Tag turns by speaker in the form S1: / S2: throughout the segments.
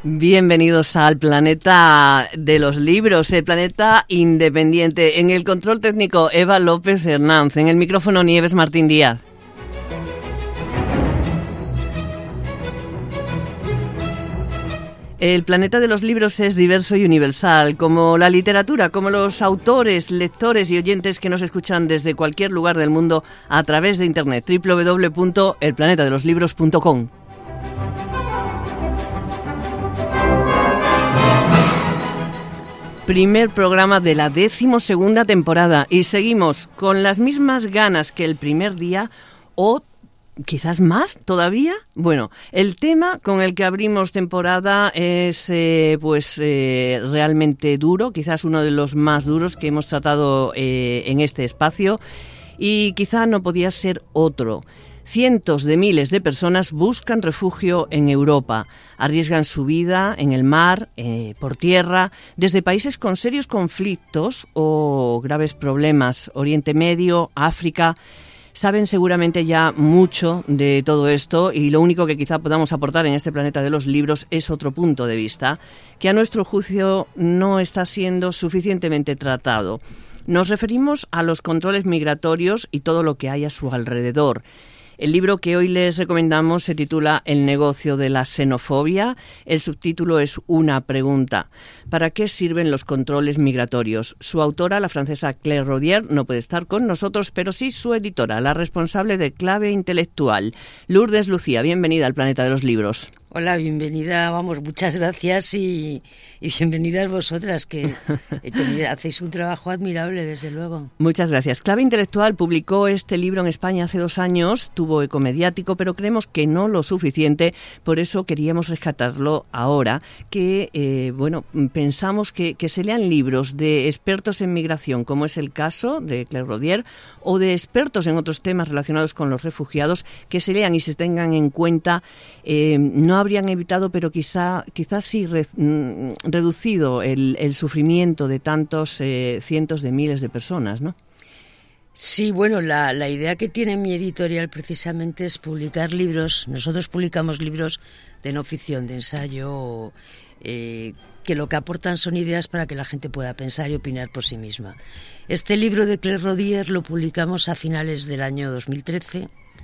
S1: Bienvenidos al planeta de los libros, el planeta independiente. En el control técnico, Eva López Hernández. En el micrófono, Nieves Martín Díaz. El planeta de los libros es diverso y universal, como la literatura, como los autores, lectores y oyentes que nos escuchan desde cualquier lugar del mundo a través de internet, www.elplanetadeloslibros.com. Primer programa de la 12ª temporada y seguimos con las mismas ganas que el primer día o quizás más todavía. Bueno, el tema con el que abrimos temporada es realmente duro, quizás uno de los más duros que hemos tratado en este espacio y quizá no podía ser otro. Cientos de miles de personas buscan refugio en Europa, arriesgan su vida en el mar, por tierra, desde países con serios conflictos o graves problemas, Oriente Medio, África. Saben seguramente ya mucho de todo esto y lo único que quizá podamos aportar en este planeta de los libros es otro punto de vista que a nuestro juicio no está siendo suficientemente tratado. Nos referimos a los controles migratorios y todo lo que hay a su alrededor. El libro que hoy les recomendamos se titula El negocio de la xenofobia. El subtítulo es Una pregunta. ¿Para qué sirven los controles migratorios? Su autora, la francesa Claire Rodier, no puede estar con nosotros, pero sí su editora, la responsable de Clave Intelectual. Lourdes Lucía, bienvenida al Planeta de los Libros.
S2: Hola, bienvenida, muchas gracias y bienvenidas vosotras, que hacéis un trabajo admirable, desde luego.
S1: Muchas gracias. Clave Intelectual publicó este libro en España hace 2 años, tuvo eco mediático, pero creemos que no lo suficiente, por eso queríamos rescatarlo ahora, que, pensamos que se lean libros de expertos en migración, como es el caso de Claire Rodier, o de expertos en otros temas relacionados con los refugiados, que se lean y se tengan en cuenta. No habrían evitado, pero quizás sí reducido el sufrimiento de tantos cientos de miles de personas, ¿no?
S2: Sí, bueno, la idea que tiene mi editorial precisamente es publicar libros. Nosotros publicamos libros de no ficción, de ensayo, que lo que aportan son ideas para que la gente pueda pensar y opinar por sí misma. Este libro de Claire Rodier lo publicamos a finales del año 2013,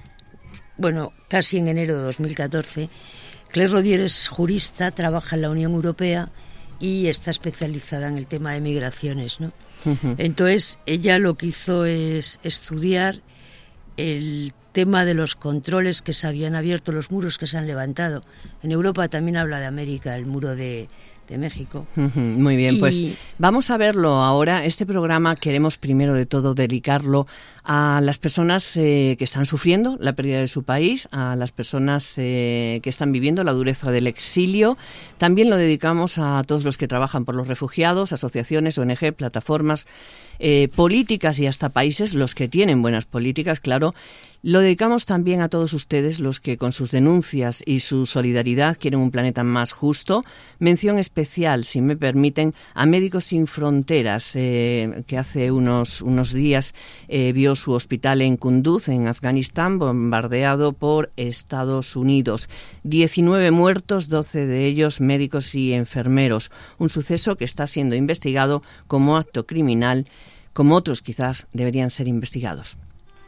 S2: casi en enero de 2014. Claire Rodier es jurista, trabaja en la Unión Europea y está especializada en el tema de migraciones, ¿no? Uh-huh. Entonces, ella lo que hizo es estudiar el tema de los controles que se habían abierto, los muros que se han levantado. En Europa también habla de América, el muro de México.
S1: Muy bien, pues vamos a verlo ahora. Este programa queremos primero de todo dedicarlo a las personas que están sufriendo la pérdida de su país, a las personas que están viviendo la dureza del exilio. También lo dedicamos a todos los que trabajan por los refugiados, asociaciones, ONG, plataformas, políticas y hasta países, los que tienen buenas políticas, claro. Lo dedicamos también a todos ustedes, los que con sus denuncias y su solidaridad quieren un planeta más justo. Mención especial, si me permiten, a Médicos Sin Fronteras, que hace unos días vio su hospital en Kunduz, en Afganistán, bombardeado por Estados Unidos. 19 muertos, 12 de ellos médicos y enfermeros. Un suceso que está siendo investigado como acto criminal, como otros quizás deberían ser investigados.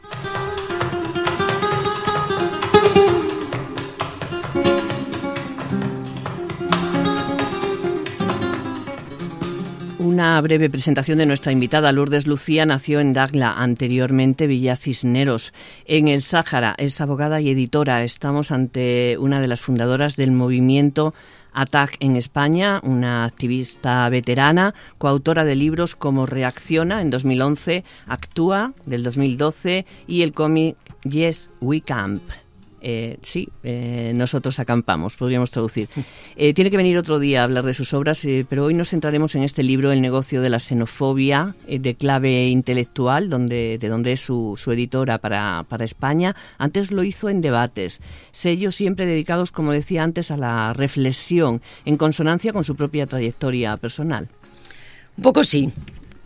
S1: Una breve presentación de nuestra invitada. Lourdes Lucía nació en Dagla, anteriormente Villa Cisneros, en el Sáhara. Es abogada y editora. Estamos ante una de las fundadoras del movimiento ATTAC en España, una activista veterana, coautora de libros como Reacciona en 2011, Actúa del 2012 y el cómic Yes, We Camp. Nosotros acampamos, podríamos traducir. Tiene que venir otro día a hablar de sus obras, pero hoy nos centraremos en este libro, El negocio de la xenofobia, de Clave Intelectual, de donde es su editora para España. Antes lo hizo en Debates, sellos siempre dedicados, como decía antes, a la reflexión, en consonancia con su propia trayectoria personal.
S2: Un poco sí.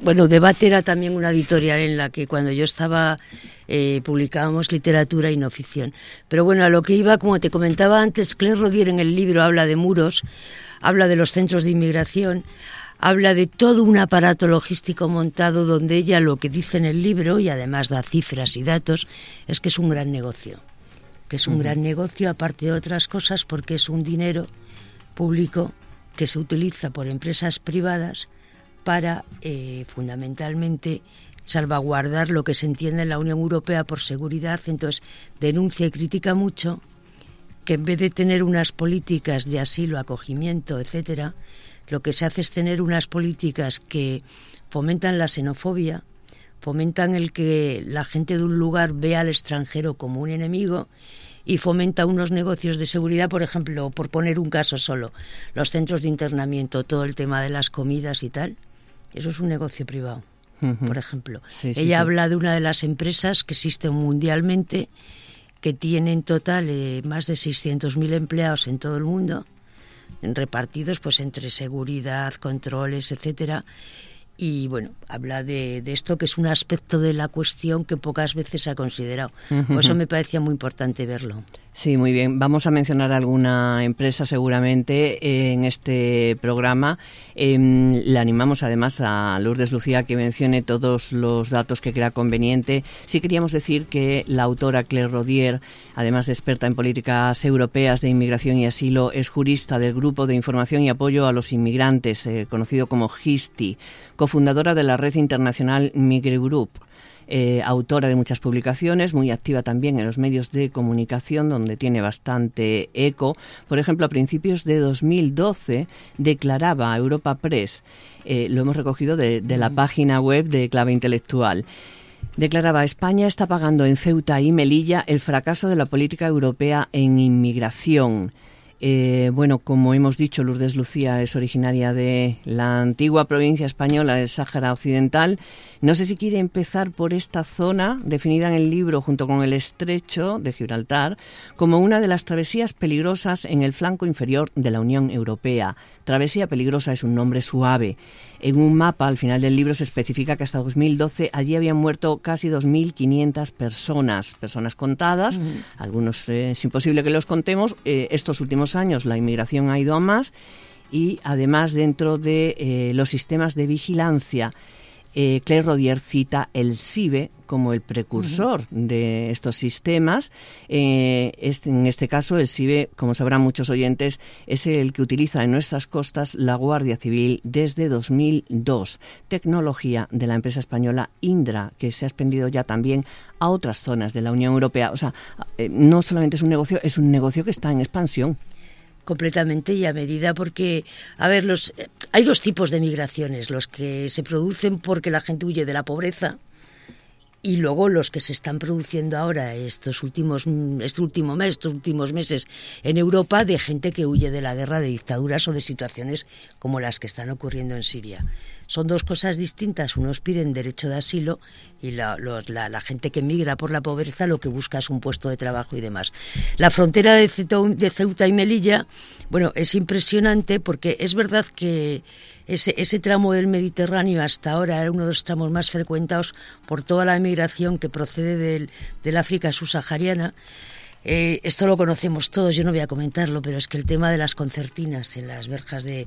S2: Bueno, Debate era también una editorial en la que cuando yo estaba publicábamos literatura y no ficción. Pero bueno, a lo que iba, como te comentaba antes, Claire Rodier en el libro habla de muros, habla de los centros de inmigración, habla de todo un aparato logístico montado donde ella lo que dice en el libro, y además da cifras y datos, es que es un gran negocio. Que es un gran negocio, aparte de otras cosas, porque es un dinero público que se utiliza por empresas privadas para, fundamentalmente, salvaguardar lo que se entiende en la Unión Europea por seguridad. Entonces, denuncia y critica mucho que en vez de tener unas políticas de asilo, acogimiento, etcétera, lo que se hace es tener unas políticas que fomentan la xenofobia, fomentan el que la gente de un lugar vea al extranjero como un enemigo y fomenta unos negocios de seguridad, por ejemplo, por poner un caso solo, los centros de internamiento, todo el tema de las comidas y tal, eso es un negocio privado, por ejemplo. Ella habla de una de las empresas que existen mundialmente, que tiene en total más de 600.000 empleados en todo el mundo, repartidos pues entre seguridad, controles, etcétera. Y bueno, habla de esto, que es un aspecto de la cuestión que pocas veces se ha considerado. Por eso me parecía muy importante verlo.
S1: Sí, muy bien. Vamos a mencionar alguna empresa seguramente en este programa. Le animamos además a Lourdes Lucía que mencione todos los datos que crea conveniente. Sí queríamos decir que la autora Claire Rodier, además de experta en políticas europeas de inmigración y asilo, es jurista del Grupo de Información y Apoyo a los Inmigrantes, conocido como GISTI, cofundadora de la red internacional Migre Group. Autora de muchas publicaciones, muy activa también en los medios de comunicación, donde tiene bastante eco. Por ejemplo, a principios de 2012 declaraba a Europa Press, lo hemos recogido de la página web de Clave Intelectual, declaraba: España está pagando en Ceuta y Melilla el fracaso de la política europea en inmigración. Bueno, como hemos dicho, Lourdes Lucía es originaria de la antigua provincia española del Sáhara Occidental. No sé si quiere empezar por esta zona, definida en el libro junto con el estrecho de Gibraltar, como una de las travesías peligrosas en el flanco inferior de la Unión Europea. Travesía peligrosa es un nombre suave. En un mapa, al final del libro, se especifica que hasta 2012 allí habían muerto casi 2.500 personas contadas. Algunos es imposible que los contemos. Estos últimos años la inmigración ha ido a más, y además dentro de los sistemas de vigilancia, Claire Rodier cita el SIBE como el precursor de estos sistemas. En este caso, el SIBE, como sabrán muchos oyentes, es el que utiliza en nuestras costas la Guardia Civil desde 2002. Tecnología de la empresa española Indra, que se ha expandido ya también a otras zonas de la Unión Europea. O sea, no solamente es un negocio que está en expansión.
S2: Completamente, y a medida, porque, a ver, hay dos tipos de migraciones: los que se producen porque la gente huye de la pobreza, y luego los que se están produciendo ahora este último mes, estos últimos meses en Europa, de gente que huye de la guerra, de dictaduras o de situaciones como las que están ocurriendo en Siria. Son dos cosas distintas. Unos piden derecho de asilo y la gente que migra por la pobreza lo que busca es un puesto de trabajo y demás. La frontera de Ceuta y Melilla, bueno, es impresionante, porque es verdad que ese tramo del Mediterráneo hasta ahora era uno de los tramos más frecuentados por toda la migración que procede del África subsahariana. Esto lo conocemos todos, yo no voy a comentarlo, pero es que el tema de las concertinas en las verjas de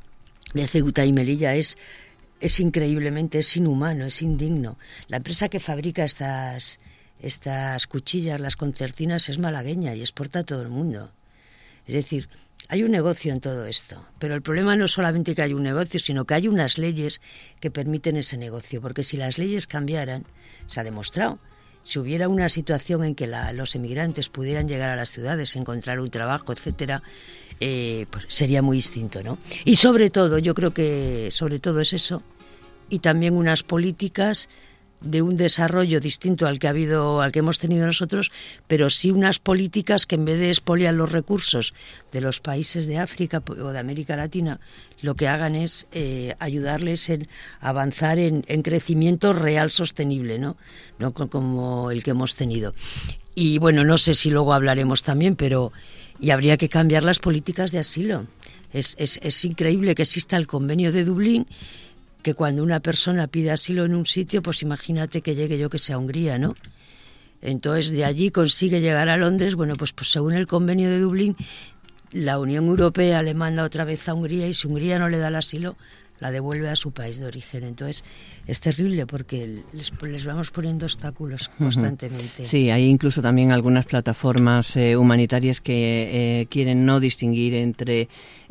S2: Ceuta y Melilla es increíblemente, es inhumano, es indigno. La empresa que fabrica estas cuchillas, las concertinas, es malagueña y exporta a todo el mundo. Es decir, hay un negocio en todo esto, pero el problema no es solamente que hay un negocio, sino que hay unas leyes que permiten ese negocio, porque si las leyes cambiaran, se ha demostrado, si hubiera una situación en que los emigrantes pudieran llegar a las ciudades, encontrar un trabajo, etcétera, pues sería muy distinto, ¿no? Y sobre todo, yo creo que sobre todo es eso, y también unas políticas de un desarrollo distinto al que hemos tenido nosotros, pero sí unas políticas que, en vez de expoliar los recursos de los países de África o de América Latina, lo que hagan es ayudarles en avanzar en crecimiento real sostenible, ¿no? No como el que hemos tenido. Y bueno, no sé si luego hablaremos también, pero y habría que cambiar las políticas de asilo. Es increíble que exista el convenio de Dublín, que cuando una persona pide asilo en un sitio, pues imagínate que llegue yo que sea a Hungría, ¿no? Entonces de allí consigue llegar a Londres, bueno, pues según el convenio de Dublín, la Unión Europea le manda otra vez a Hungría y si Hungría no le da el asilo, la devuelve a su país de origen. Entonces es terrible porque les vamos poniendo obstáculos constantemente.
S1: Sí, hay incluso también algunas plataformas humanitarias que quieren no distinguir entre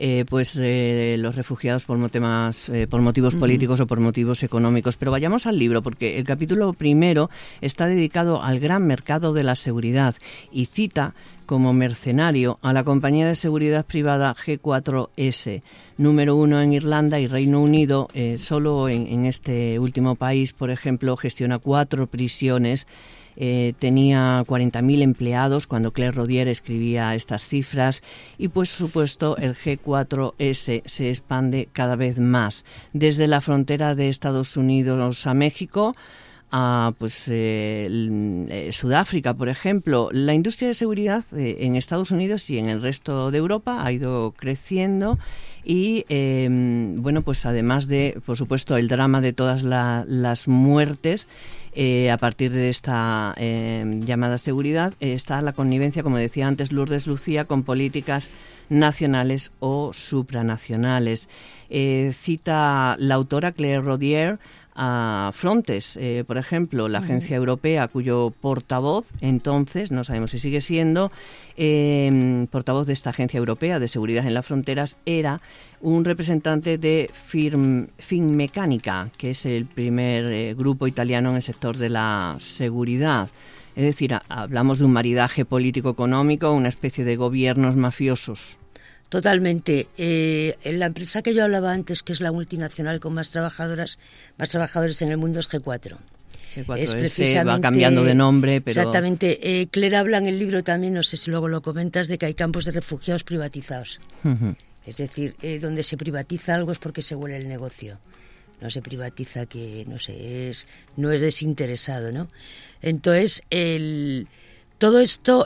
S1: los refugiados por motivos políticos o por motivos económicos. Pero vayamos al libro, porque el capítulo primero está dedicado al gran mercado de la seguridad y cita como mercenario a la compañía de seguridad privada G4S, número 1 en Irlanda y Reino Unido. Solo en este último país, por ejemplo, gestiona 4 prisiones. Tenía 40.000 empleados cuando Claire Rodier escribía estas cifras y, por supuesto, el G4S se expande cada vez más. Desde la frontera de Estados Unidos a México, a Sudáfrica, por ejemplo. La industria de seguridad en Estados Unidos y en el resto de Europa ha ido creciendo y además de, por supuesto, el drama de todas las muertes a partir de esta llamada seguridad, está la connivencia, como decía antes Lourdes Lucía, con políticas nacionales o supranacionales. Cita la autora Claire Rodier a Frontex, por ejemplo, la agencia europea cuyo portavoz, entonces, no sabemos si sigue siendo, portavoz de esta agencia europea de seguridad en las fronteras, era un representante de Finmeccanica, que es el primer grupo italiano en el sector de la seguridad. Es decir, hablamos de un maridaje político-económico, una especie de gobiernos mafiosos.
S2: Totalmente. En la empresa que yo hablaba antes, que es la multinacional con más trabajadores en el mundo, es G4.
S1: Es precisamente, va cambiando de nombre, pero...
S2: Exactamente. Claire habla en el libro también, no sé si luego lo comentas, de que hay campos de refugiados privatizados. Es decir, donde se privatiza algo es porque se huele el negocio. No se privatiza que, no es desinteresado, ¿no? Entonces, todo esto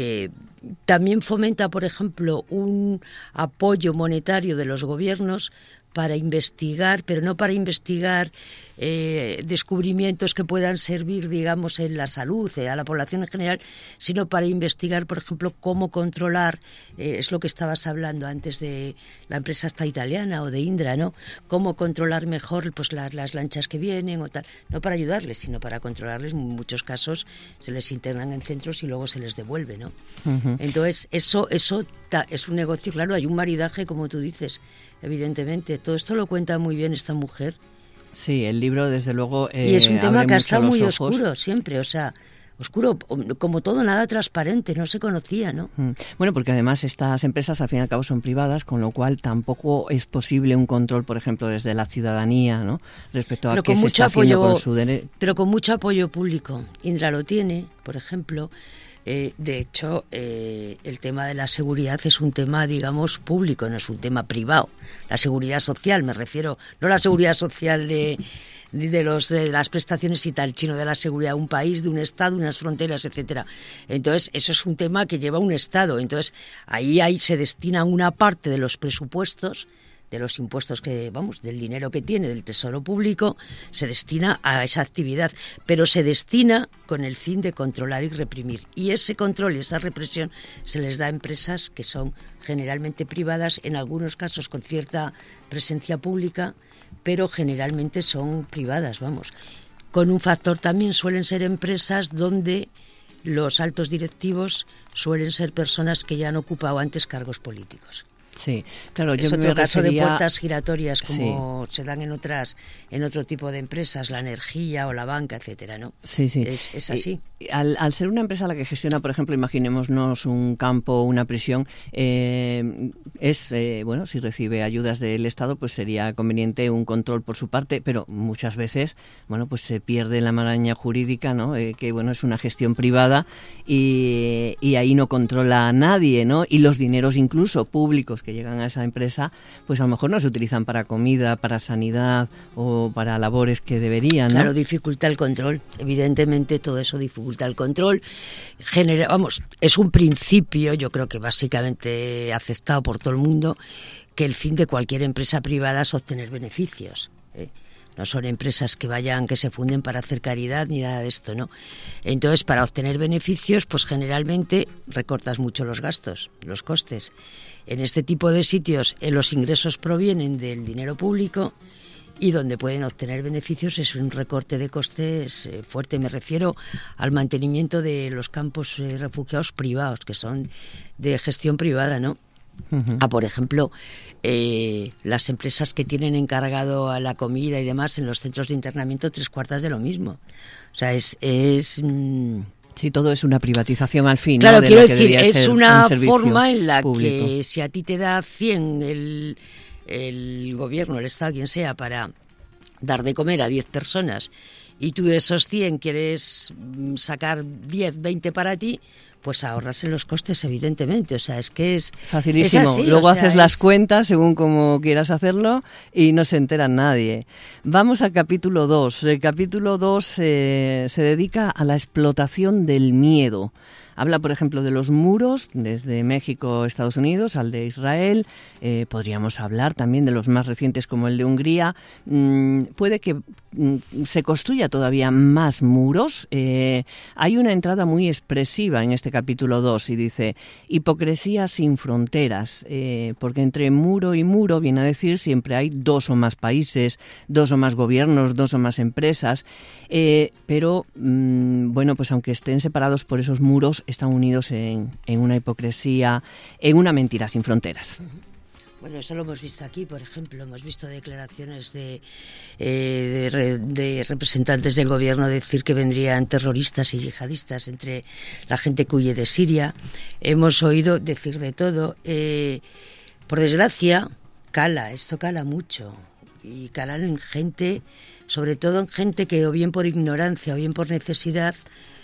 S2: también fomenta, por ejemplo, un apoyo monetario de los gobiernos para investigar, pero no para investigar descubrimientos que puedan servir, digamos, en la salud, a la población en general, sino para investigar, por ejemplo, cómo controlar, es lo que estabas hablando antes de la empresa esta italiana o de Indra, ¿no? Cómo controlar mejor pues las lanchas que vienen o tal, no para ayudarles, sino para controlarles. En muchos casos se les internan en centros y luego se les devuelve, ¿no? Entonces, eso es un negocio, claro, hay un maridaje, como tú dices, evidentemente. Todo esto lo cuenta muy bien esta mujer.
S1: Sí, el libro, desde luego,
S2: y es un tema que ha estado muy
S1: ojos.
S2: Oscuro siempre, oscuro, como todo, nada transparente, no se conocía, ¿no?
S1: Bueno, porque además estas empresas al fin y al cabo son privadas, con lo cual tampoco es posible un control, por ejemplo, desde la ciudadanía, ¿no? Respecto a qué se está haciendo con su derecho.
S2: Pero con mucho apoyo público. Indra lo tiene, por ejemplo. De hecho, el tema de la seguridad es un tema, digamos, público, no es un tema privado. La seguridad social, me refiero, no la seguridad social de las prestaciones y tal, sino de la seguridad de un país, de un Estado, unas fronteras, etcétera. Entonces, eso es un tema que lleva un Estado. Entonces, ahí se destina una parte de los presupuestos, de los impuestos del dinero que tiene, del tesoro público, se destina a esa actividad, pero se destina con el fin de controlar y reprimir. Y ese control y esa represión se les da a empresas que son generalmente privadas, en algunos casos con cierta presencia pública, pero generalmente son privadas, Con un factor también suelen ser empresas donde los altos directivos suelen ser personas que ya han ocupado antes cargos políticos.
S1: Sí, claro.
S2: Es otro caso de puertas giratorias como se dan en otro tipo de empresas, la energía o la banca, etcétera, ¿no?
S1: Sí.
S2: Es así.
S1: Al ser una empresa la que gestiona, por ejemplo, imaginémonos un campo, una prisión, si recibe ayudas del Estado, pues sería conveniente un control por su parte, pero muchas veces, pues se pierde la maraña jurídica, ¿no? Que es una gestión privada y ahí no controla a nadie, ¿no? Y los dineros incluso públicos que llegan a esa empresa, pues a lo mejor no se utilizan para comida, para sanidad o para labores que deberían, ¿no?
S2: Claro, dificulta el control. Evidentemente todo eso dificulta el control. Es un principio, yo creo que básicamente aceptado por todo el mundo, que el fin de cualquier empresa privada es obtener beneficios. No son empresas que se funden para hacer caridad ni nada de esto, ¿no? Entonces, para obtener beneficios, pues generalmente recortas mucho los gastos, los costes. En este tipo de sitios, los ingresos provienen del dinero público y donde pueden obtener beneficios es un recorte de costes fuerte. Me refiero al mantenimiento de los campos refugiados privados, que son de gestión privada, ¿no? Uh-huh. Por ejemplo, las empresas que tienen encargado a la comida y demás en los centros de internamiento, 3/4 de lo mismo. O sea,
S1: Sí, todo es una privatización al fin.
S2: Claro,
S1: ¿no?
S2: Quiero decir, es una forma en la
S1: público.
S2: Que si a ti te da 100 el gobierno, el Estado, quien sea, para dar de comer a 10 personas y tú de esos 100 quieres sacar 10, 20 para ti, pues ahorras en los costes, evidentemente. O sea, es que es
S1: facilísimo.
S2: Es así,
S1: luego haces las cuentas según como quieras hacerlo y no se entera nadie. Vamos al capítulo 2. El capítulo 2 se dedica a la explotación del miedo. Habla, por ejemplo, de los muros desde México, Estados Unidos, al de Israel. Podríamos hablar también de los más recientes como el de Hungría. Puede que se construya todavía más muros. Hay una entrada muy expresiva en este capítulo 2 y dice: hipocresía sin fronteras, porque entre muro y muro viene a decir siempre hay 2 o más países, 2 o más gobiernos, 2 o más empresas, pero bueno, pues aunque estén separados por esos muros, están unidos en una hipocresía, en una mentira sin fronteras.
S2: Bueno, eso lo hemos visto aquí, por ejemplo. Hemos visto declaraciones de representantes del gobierno decir que vendrían terroristas y yihadistas entre la gente que huye de Siria. Hemos oído decir de todo. Por desgracia, esto cala mucho. Y cala en gente, sobre todo en gente que o bien por ignorancia o bien por necesidad,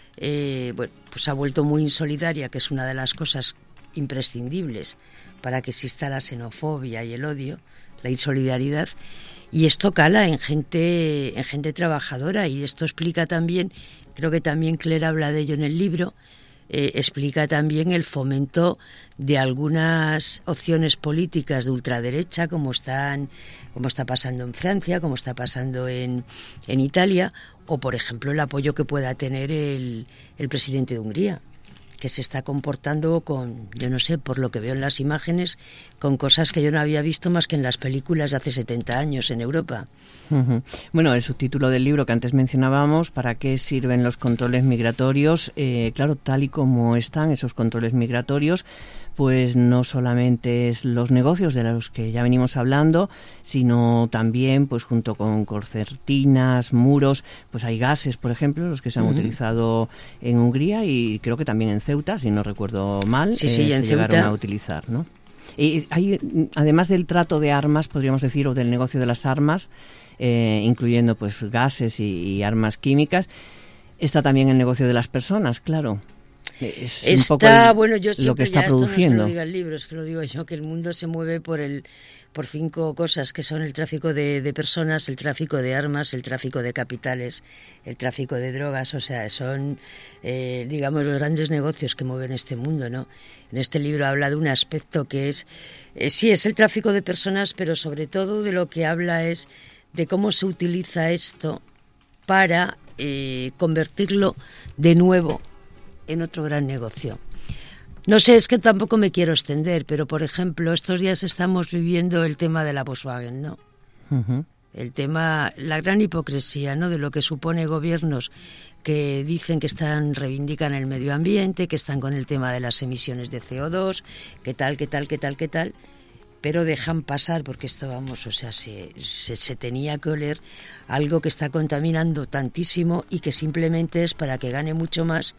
S2: bueno, pues ha vuelto muy insolidaria, que es una de las cosas imprescindibles para que exista la xenofobia y el odio, la insolidaridad, y esto cala en gente trabajadora. Y esto explica también, creo que también Claire habla de ello en el libro, explica también el fomento de algunas opciones políticas de ultraderecha, como está pasando en Francia, como está pasando en Italia, o por ejemplo el apoyo que pueda tener el presidente de Hungría, que se está comportando yo no sé, por lo que veo en las imágenes, con cosas que yo no había visto más que en las películas de hace 70 años en Europa.
S1: Uh-huh. Bueno, el subtítulo del libro que antes mencionábamos, ¿para qué sirven los controles migratorios? Claro, tal y como están esos controles migratorios, pues no solamente es los negocios de los que ya venimos hablando, sino también, pues junto con concertinas, muros, pues hay gases, por ejemplo, los que se han utilizado en Hungría y creo que también en Ceuta, si no recuerdo mal,
S2: sí,
S1: se
S2: en
S1: llegaron
S2: Ceuta
S1: a utilizar, ¿no? Y hay, además del trato de armas, podríamos decir, o del negocio de las armas, incluyendo pues gases y armas químicas, está también el negocio de las personas, claro. Es un poco
S2: bueno, yo siempre,
S1: lo que está
S2: esto
S1: produciendo.
S2: No es que lo diga el libro, es que lo digo yo, que el mundo se mueve por 5 cosas, que son el tráfico de personas, el tráfico de armas, el tráfico de capitales, el tráfico de drogas. O sea, son, digamos, los grandes negocios que mueven este mundo, ¿no? En este libro habla de un aspecto que es, sí, es el tráfico de personas, pero sobre todo de lo que habla es de cómo se utiliza esto para convertirlo de nuevo en otro gran negocio. No sé, es que tampoco me quiero extender, pero por ejemplo, estos días estamos viviendo el tema de la Volkswagen, ¿no? Uh-huh. El tema, la gran hipocresía, ¿no? De lo que supone gobiernos que dicen que reivindican el medio ambiente, que están con el tema de las emisiones de CO2, que tal, pero dejan pasar, porque esto, vamos, o sea, se tenía que oler algo que está contaminando tantísimo y que simplemente es para que gane mucho más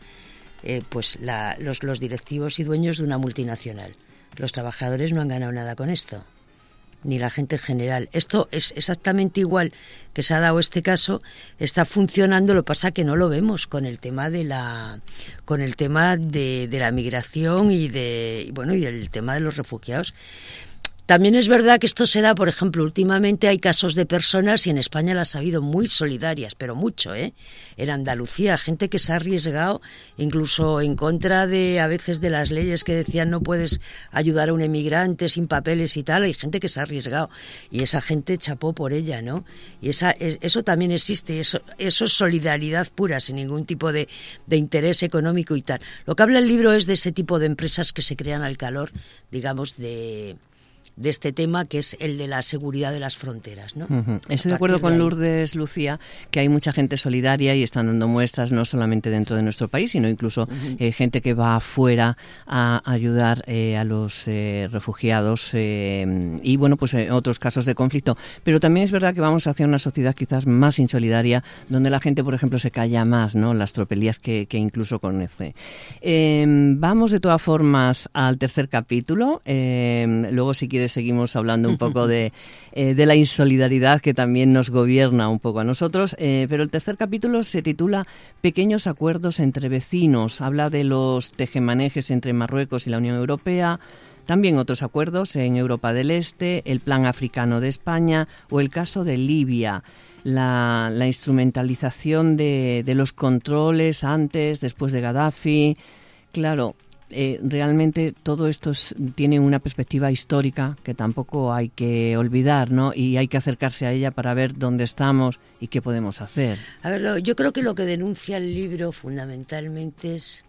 S2: pues los directivos y dueños de una multinacional. Los trabajadores no han ganado nada con esto, ni la gente en general. Esto es exactamente igual que se ha dado este caso, está funcionando, lo que pasa que no lo vemos con el tema de la migración y el tema de los refugiados. También es verdad que esto se da, por ejemplo, últimamente hay casos de personas, y en España las ha habido muy solidarias, pero mucho, en Andalucía, gente que se ha arriesgado incluso en contra a veces de las leyes que decían no puedes ayudar a un emigrante sin papeles y tal, hay gente que se ha arriesgado y esa gente chapó por ella, ¿no? Y eso también existe, eso es solidaridad pura, sin ningún tipo de interés económico y tal. Lo que habla el libro es de ese tipo de empresas que se crean al calor, digamos, de este tema, que es el de la seguridad de las fronteras, ¿no?
S1: Estoy de acuerdo con Lourdes, Lucía, que hay mucha gente solidaria y están dando muestras no solamente dentro de nuestro país, sino incluso gente que va afuera a ayudar a los refugiados y, bueno, pues otros casos de conflicto. Pero también es verdad que vamos hacia una sociedad quizás más insolidaria, donde la gente, por ejemplo, se calla más, ¿no? Las tropelías que incluso conoce. Vamos, de todas formas, al tercer capítulo. Luego, si quieres, seguimos hablando un poco de la insolidaridad que también nos gobierna un poco a nosotros, pero el tercer capítulo se titula Pequeños acuerdos entre vecinos. Habla de los tejemanejes entre Marruecos y la Unión Europea, también otros acuerdos en Europa del Este, el Plan Africano de España o el caso de Libia. La instrumentalización de los controles antes, después de Gaddafi. Claro, realmente todo esto tiene una perspectiva histórica que tampoco hay que olvidar, ¿no? Y hay que acercarse a ella para ver dónde estamos y qué podemos hacer.
S2: A ver, yo creo que lo que denuncia el libro fundamentalmente es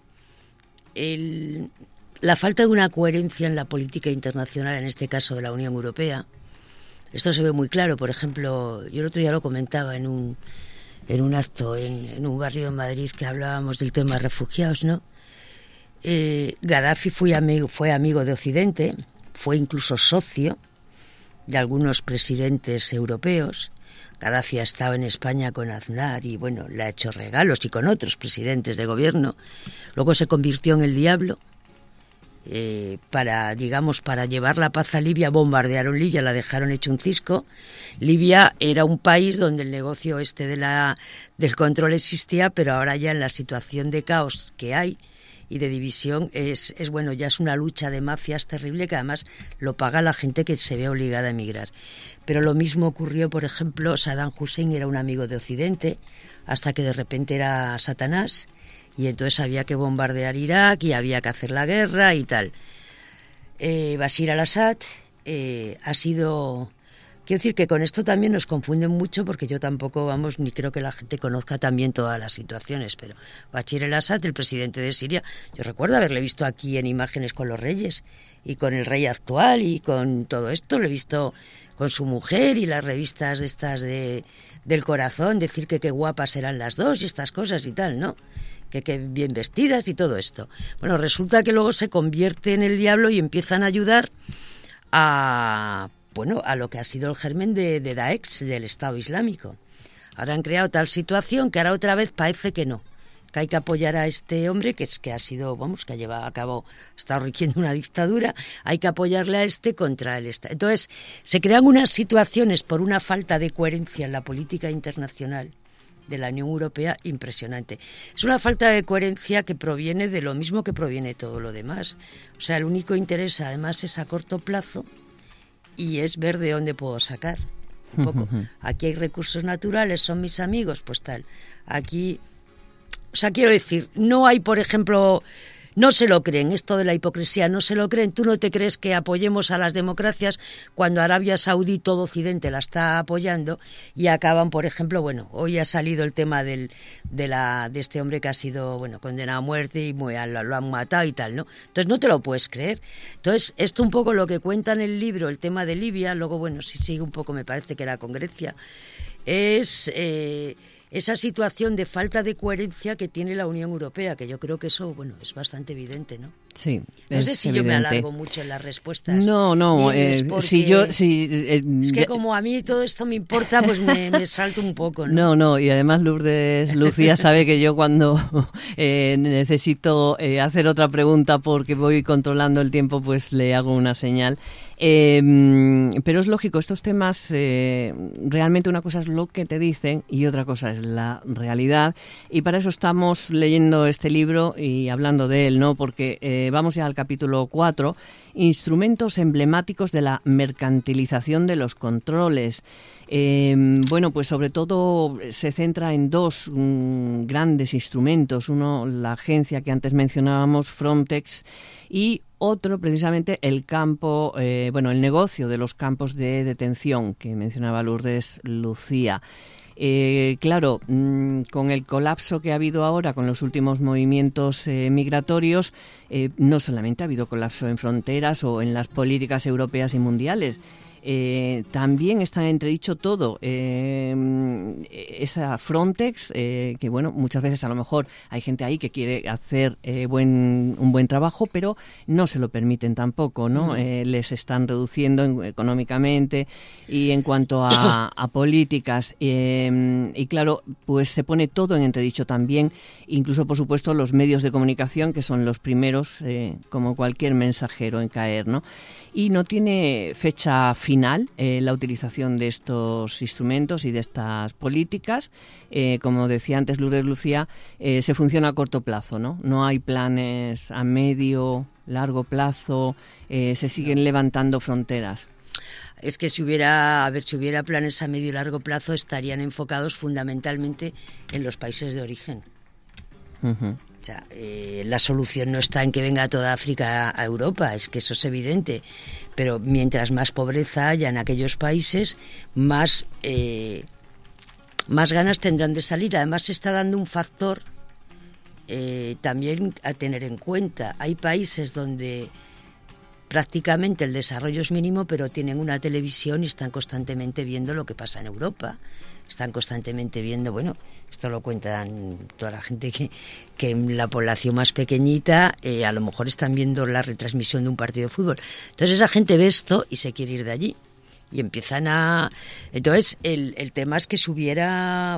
S2: la falta de una coherencia en la política internacional, en este caso de la Unión Europea. Esto se ve muy claro. Por ejemplo, yo el otro día lo comentaba en un acto en un barrio de Madrid, que hablábamos del tema de refugiados, ¿no? Gaddafi fue amigo de Occidente, fue incluso socio de algunos presidentes europeos. Gaddafi ha estado en España con Aznar y, bueno, le ha hecho regalos, y con otros presidentes de gobierno. Luego se convirtió en el diablo para llevar la paz a Libia. Bombardearon Libia, la dejaron hecho un cisco. Libia era un país donde el negocio del control existía, pero ahora ya en la situación de caos que hay y de división es bueno, ya es una lucha de mafias terrible, que además lo paga la gente que se ve obligada a emigrar. Pero lo mismo ocurrió, por ejemplo, Saddam Hussein era un amigo de Occidente, hasta que de repente era Satanás, y entonces había que bombardear Irak y había que hacer la guerra y tal. Bashir al-Assad ha sido... Quiero decir que con esto también nos confunden mucho, porque yo tampoco, ni creo que la gente conozca también todas las situaciones, pero Bashir al-Assad, el presidente de Siria, yo recuerdo haberle visto aquí en imágenes con los reyes y con el rey actual y con todo esto, lo he visto con su mujer y las revistas de estas del corazón, decir que qué guapas eran las dos y estas cosas y tal, ¿no? Que bien vestidas y todo esto. Bueno, resulta que luego se convierte en el diablo y empiezan a ayudar a lo que ha sido el germen de Daesh, del Estado Islámico. Ahora han creado tal situación que ahora otra vez parece que no, que hay que apoyar a este hombre que ha llevado a cabo, ha estado rigiendo una dictadura, hay que apoyarle a este contra el Estado. Entonces, se crean unas situaciones por una falta de coherencia en la política internacional de la Unión Europea impresionante. Es una falta de coherencia que proviene de lo mismo que proviene todo lo demás. O sea, el único interés además es a corto plazo, y es ver de dónde puedo sacar un poco. Aquí hay recursos naturales, son mis amigos, pues tal. Aquí, o sea, quiero decir, no hay, por ejemplo, no se lo creen, esto de la hipocresía, no se lo creen. Tú no te crees que apoyemos a las democracias cuando Arabia Saudí, todo Occidente, la está apoyando, y acaban, por ejemplo, bueno, hoy ha salido el tema de este hombre que ha sido, bueno, condenado a muerte y lo han matado y tal, ¿no? Entonces no te lo puedes creer. Entonces, esto un poco lo que cuenta en el libro, el tema de Libia, luego, bueno, si sigue un poco, me parece que era con Grecia, es esa situación de falta de coherencia que tiene la Unión Europea, que yo creo que eso, bueno, es bastante evidente, ¿no?
S1: Sí,
S2: no sé si evidente. Yo me alargo mucho en las respuestas.
S1: No, es
S2: que como a mí todo esto me importa, pues me salto un poco, ¿no?
S1: No, y además Lucía sabe que yo cuando necesito hacer otra pregunta porque voy controlando el tiempo, pues le hago una señal. Pero es lógico, estos temas, realmente una cosa es lo que te dicen y otra cosa es la realidad. Y para eso estamos leyendo este libro y hablando de él, ¿no? Porque vamos ya al capítulo 4, instrumentos emblemáticos de la mercantilización de los controles. Bueno, pues sobre todo se centra en dos grandes instrumentos. Uno, la agencia que antes mencionábamos, Frontex, y otro, precisamente, el campo, el negocio de los campos de detención que mencionaba Lourdes Lucía. Claro, con el colapso que ha habido ahora con los últimos movimientos migratorios, no solamente ha habido colapso en fronteras o en las políticas europeas y mundiales, también está en entredicho todo. Esa Frontex, que bueno, muchas veces a lo mejor hay gente ahí que quiere hacer un buen trabajo, pero no se lo permiten tampoco, ¿no? Les están reduciendo económicamente y en cuanto a políticas. Y claro, pues se pone todo en entredicho también, incluso por supuesto los medios de comunicación, que son los primeros, como cualquier mensajero, en caer, ¿no? Y no tiene fecha final la utilización de estos instrumentos y de estas políticas. Como decía antes Lourdes Lucía, se funciona a corto plazo, ¿no? No hay planes a medio, largo plazo, se siguen levantando fronteras.
S2: Es que si hubiera planes a medio y largo plazo, estarían enfocados fundamentalmente en los países de origen.
S1: Uh-huh.
S2: O sea, la solución no está en que venga toda África a Europa, es que eso es evidente. Pero mientras más pobreza haya en aquellos países, más ganas tendrán de salir. Además, se está dando un factor también a tener en cuenta. Hay países donde prácticamente el desarrollo es mínimo, pero tienen una televisión y están constantemente viendo lo que pasa en Europa. Están constantemente viendo, bueno, esto lo cuentan toda la gente que en la población más pequeñita a lo mejor están viendo la retransmisión de un partido de fútbol. Entonces esa gente ve esto y se quiere ir de allí. Y empiezan a... Entonces el tema es que si hubiera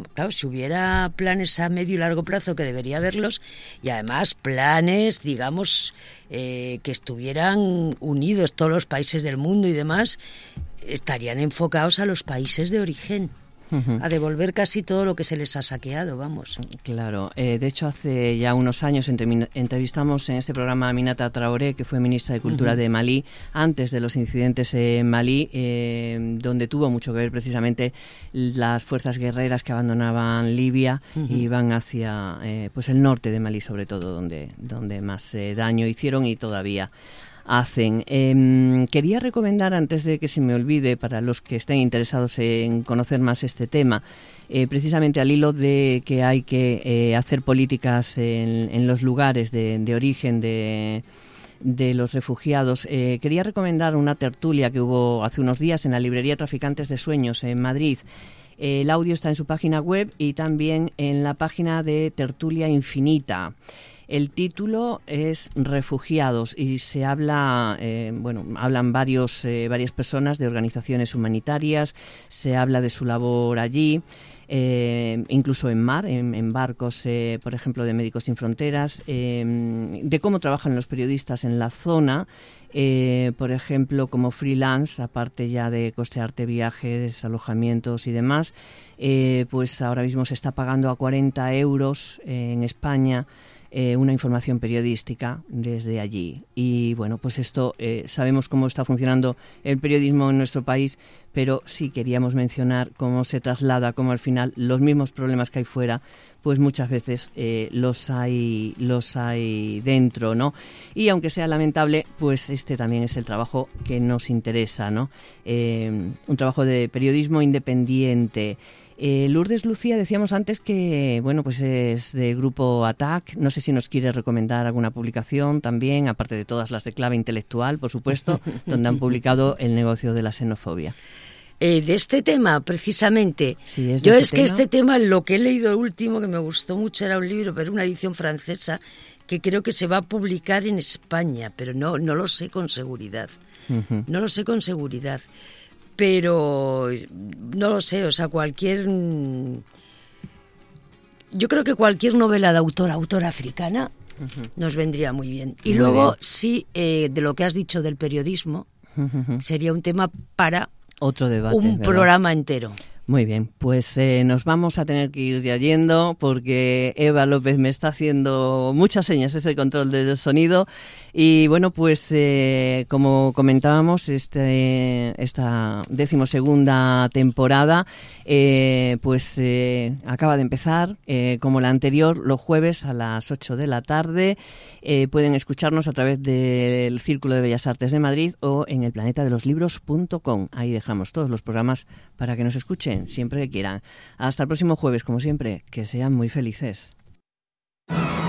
S2: planes a medio y largo plazo, que debería haberlos, y además planes, digamos, que estuvieran unidos todos los países del mundo y demás, estarían enfocados a los países de origen. A devolver casi todo lo que se les ha saqueado, vamos.
S1: Claro, de hecho hace ya unos años entrevistamos en este programa a Aminata Traoré, que fue ministra de Cultura de Malí, antes de los incidentes en Malí, donde tuvo mucho que ver precisamente las fuerzas guerreras que abandonaban Libia y iban hacia pues el norte de Malí, sobre todo, donde más daño hicieron y todavía hacen. Quería recomendar, antes de que se me olvide, para los que estén interesados en conocer más este tema, precisamente al hilo de que hay que hacer políticas en los lugares de origen de los refugiados, quería recomendar una tertulia que hubo hace unos días en la librería Traficantes de Sueños en Madrid. El audio está en su página web y también en la página de Tertulia Infinita. El título es Refugiados y se habla, hablan varias personas de organizaciones humanitarias, se habla de su labor allí, incluso en mar, en barcos, por ejemplo, de Médicos Sin Fronteras, de cómo trabajan los periodistas en la zona, por ejemplo, como freelance, aparte ya de costearte viajes, alojamientos y demás, pues ahora mismo se está pagando a 40 euros en España una información periodística desde allí. Y bueno, pues esto, sabemos cómo está funcionando el periodismo en nuestro país, pero sí queríamos mencionar cómo se traslada, cómo al final los mismos problemas que hay fuera, pues muchas veces los hay dentro, ¿no? Y aunque sea lamentable, pues este también es el trabajo que nos interesa, ¿no? Un trabajo de periodismo independiente. Lourdes Lucía, decíamos antes que pues es del grupo ATAC. No sé si nos quiere recomendar alguna publicación también, aparte de todas las de clave intelectual, por supuesto, donde han publicado El negocio de la xenofobia.
S2: De este tema, precisamente.
S1: Sí,
S2: este tema, lo que he leído último, que me gustó mucho, era un libro, pero una edición francesa, que creo que se va a publicar en España, pero no lo sé con seguridad. No lo sé con seguridad. Pero no lo sé, o sea, yo creo que cualquier novela de autora africana nos vendría muy bien. Y luego, sí, de lo que has dicho del periodismo, sería un tema para
S1: otro debate,
S2: un
S1: ¿verdad?
S2: programa entero.
S1: Muy bien, pues nos vamos a tener que ir ya yendo porque Eva López me está haciendo muchas señas ese control del sonido y bueno, pues como comentábamos, esta 12ª temporada pues acaba de empezar como la anterior, los jueves a las 8 de la tarde. Pueden escucharnos a través del Círculo de Bellas Artes de Madrid o en elplanetadeloslibros.com. Ahí dejamos todos los programas para que nos escuchen siempre que quieran. Hasta el próximo jueves, como siempre, que sean muy felices.